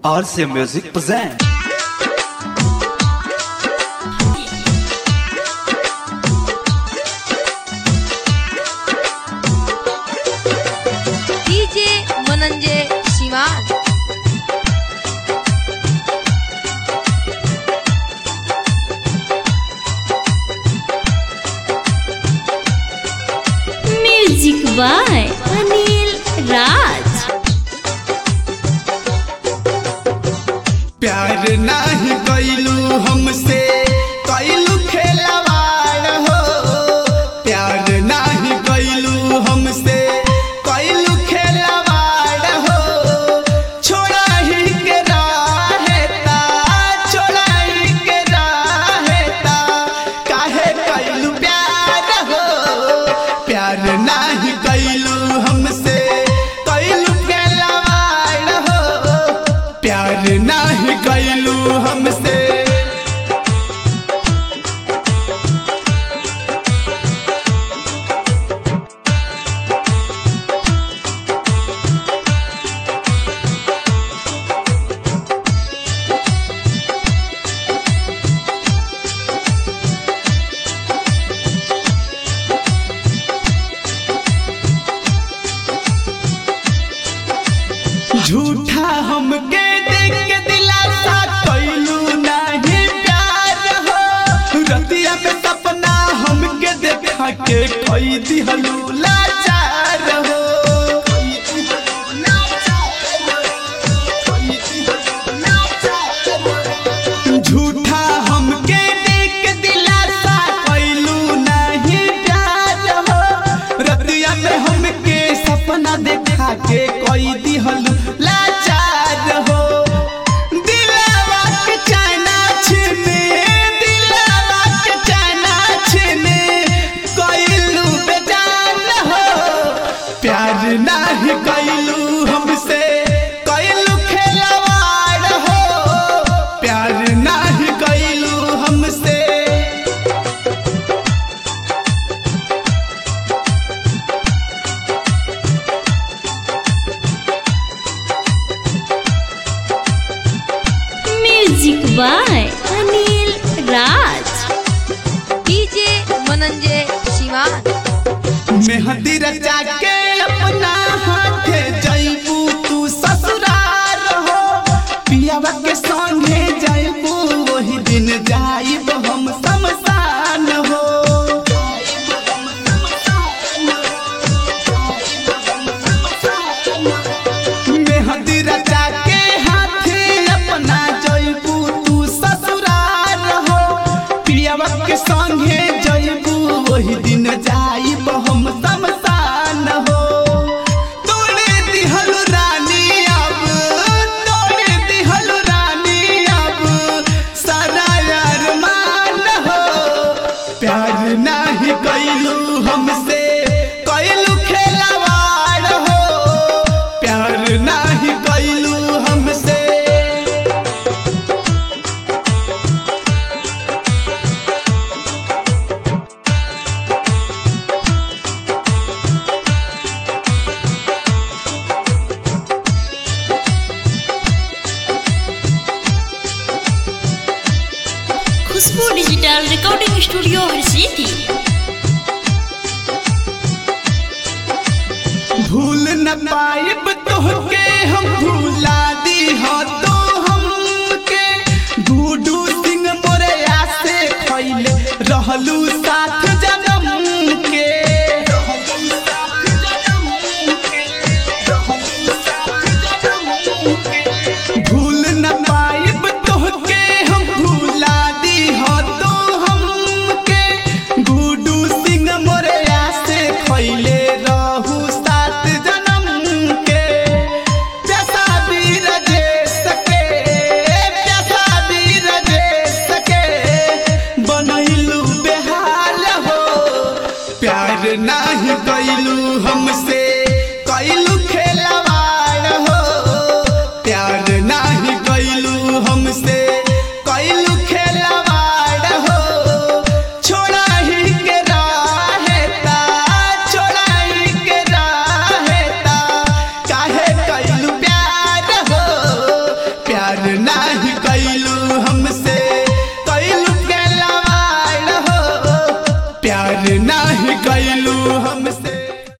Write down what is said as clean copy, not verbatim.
RC Music present. DJ Mananjay Shivan. Music by Anil Raj. प्यार नाही कइलू हमसे कइलू खेलवाड़ हो। प्यार नाही कइलू हमसे कइलू खेलवाड़ हो। छोड़ा ही के रहेता छोड़ा ही के रहेता काहे कइलू प्यार हो। प्यार नाही कइलू हमसे कइलू खेलवाड़ हो। प्यार नाही कइलू हमसे झूठा हमके देख के दिलासा कइलू नहीं प्यार हो। रतिया में सपना हमके देखा के कई दिहलू लाचार हो। झूठा हमके देख के दिलासा कइलू नहीं प्यार हो। रतिया में हमके सपना देखा के कई दिहलू लाचार हो। दिलवा के चैना छीने दिलवा के चैना छीने कइलू बेजान हो। प्यार नाही कइलू हमसे कइलू खेलवाड़ हो। प्यार नाही कइलू हमसे Music by Anil Raj. DJ Mananjay Shivan. मेहंदी रचा के अपना हाथे जइबू तू ससुराल हो। पियावा के संगे जइबू वही दिन जाइब हम शमशान हो। मेहंदी रचा के हाथे अपना जइबू तू ससुराल हो। पियावा के संगे जइबू वही दिन जाइब हम शमशान हो। तोड़े दिहलु रानी अब तोड़े दिहलु रानी अब सारा अरमान हो। प्यार नाही कइलू हमसे कइलू खेलवाड़ हो। प्यार नाही कइलू हमसे खुशबू डिजिटल रिकॉर्डिंग स्टूडियो हर सिटी। भूल न पाइब तोहके हम भूला दी हो तो हमके। गुडू सिंह मोरया से खइले रहलू साथ जन्म के। भूल न पाइब तोहके हम भूला दी हो तो हमके। गुडू सिंह मोरया से खइले रहू साथ जन्म के। प्यासा वीर जेस के प्यासा वीर जेस के बनैलू बेहाल हो। प्यार नाही कइलू हमसे कइलू खेलवाड़ हो। प्यार नाही कइलू हमसे कइलू खेलवाड़ हो। छोड़ा ही के रहेता छोड़ा ही के रहेता काहे कइलू प्यार प्यार नाही कैलू हमसे।